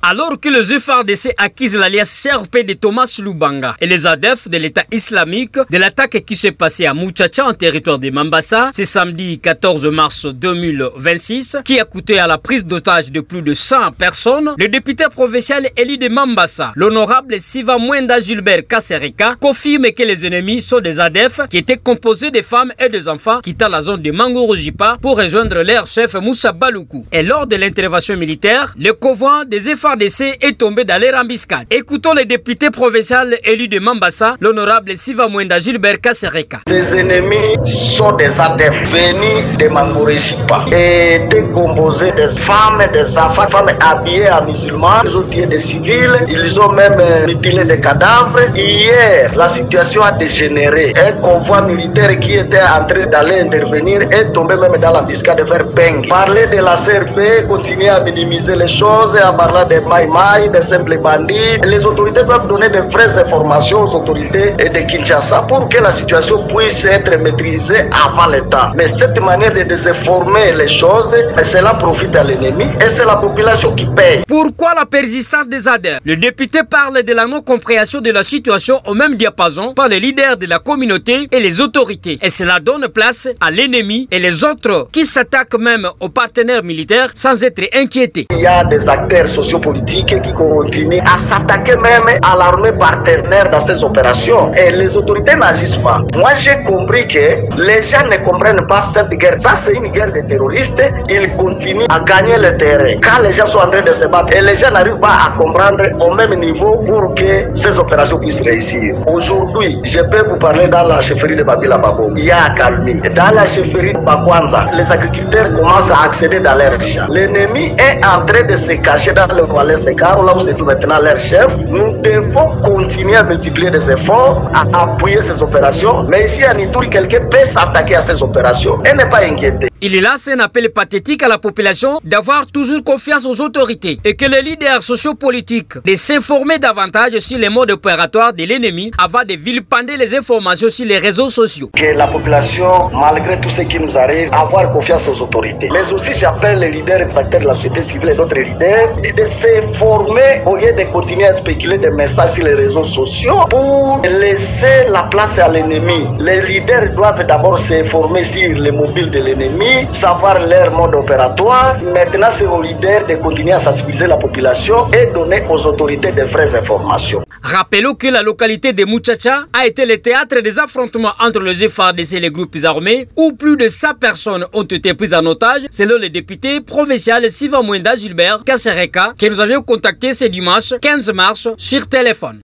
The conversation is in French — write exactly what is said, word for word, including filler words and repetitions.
Alors que les F A R D C accusent l'alliance C R P de Thomas Lubanga et les A D F de l'État islamique de l'attaque qui s'est passée à Muchacha en territoire de Mambasa ce samedi quatorze mars deux mille vingt-six, qui a coûté à la prise d'otage de plus de cent personnes, le député provincial élu de Mambasa, l'honorable Siva Mwenda Gilbert Kasereka, confirme que les ennemis sont des A D F qui étaient composés de femmes et des enfants quittant la zone de Mangorojipa pour rejoindre leur chef Moussa Baloukou. Et lors de l'intervention militaire, le convoi des F A R D C est tombé dans leur embuscade. Écoutons le député provincial élu de Mambasa, l'honorable Siva Mwenda Gilbert Kasereka. Les ennemis sont des A D F venus de Mangorojipa et étaient composés des femmes et des enfants, femmes habillées en musulmans, ils ont tué des civils, ils ont même mutilé des cadavres. Hier, la situation a dégénéré. Un convoi militaire qui était en train d'aller intervenir est tombé même dans l'embuscade vers Peng. Parler de la C R P, continuer à minimiser les choses, à parler des maïmaï, des simples bandits. Les autorités doivent donner de vraies informations aux autorités de Kinshasa pour que la situation puisse être maîtrisée avant le temps. Mais cette manière de désinformer les choses, cela profite à l'ennemi et c'est la population qui paye. Pourquoi la persistance des A D F? Le député parle de la non-compréhension de la situation au même diapason par les leaders de la communauté et les autorités. Et cela donne place à l'ennemi et les autres qui s'attaquent même aux partenaires militaires sans être inquiétés. Il y a des acteurs sociopolitiques qui continuent à s'attaquer même à l'armée partenaire dans ces opérations. Et les autorités n'agissent pas. Moi, j'ai compris que les gens ne comprennent pas cette guerre. Ça, c'est une guerre de terroristes. Ils continuent à gagner le terrain. Quand les gens sont en train de se battre, et les gens n'arrivent pas à comprendre au même niveau pour que ces opérations puissent réussir. Aujourd'hui, je peux vous parler dans la chefferie de Babila Babo. Il y a Kalmi. Dans la chefferie de Bakwanza, les agriculteurs commencent à accéder dans leur champs. L'ennemi est en train de se cacher dans le Valais Sekaro, là où se trouve maintenant leur chef. Nous devons continuer à multiplier des efforts, à appuyer ces opérations. Mais ici à Nitouri, quelqu'un peut s'attaquer à ces opérations et n'est pas inquiété. Il lance un appel pathétique à la population d'avoir toujours confiance aux autorités et que les leaders sociopolitiques de s'informer davantage sur les modes opératoires de l'ennemi avant de vilipender les informations sur les réseaux sociaux. Que la population, malgré tout ce qui nous arrive, avoir confiance aux autorités. Mais aussi j'appelle les leaders et les acteurs de la société civile et d'autres leaders de s'informer au lieu de continuer à spéculer des messages sur les réseaux sociaux pour laisser la place à l'ennemi. Les leaders doivent d'abord s'informer sur les mobiles de l'ennemi, savoir leur mode opératoire. Maintenant, c'est aux leaders de continuer à sensibiliser la population et donner aux autorités de vraies informations. Rappelons que la localité de Muchacha a été le théâtre des affrontements entre les F A R D C et les groupes armés, où plus de cent personnes ont été prises en otage, selon le député provincial Siva Mwenda Gilbert Kasereka, que nous avions contacté ce dimanche quinze mars sur téléphone.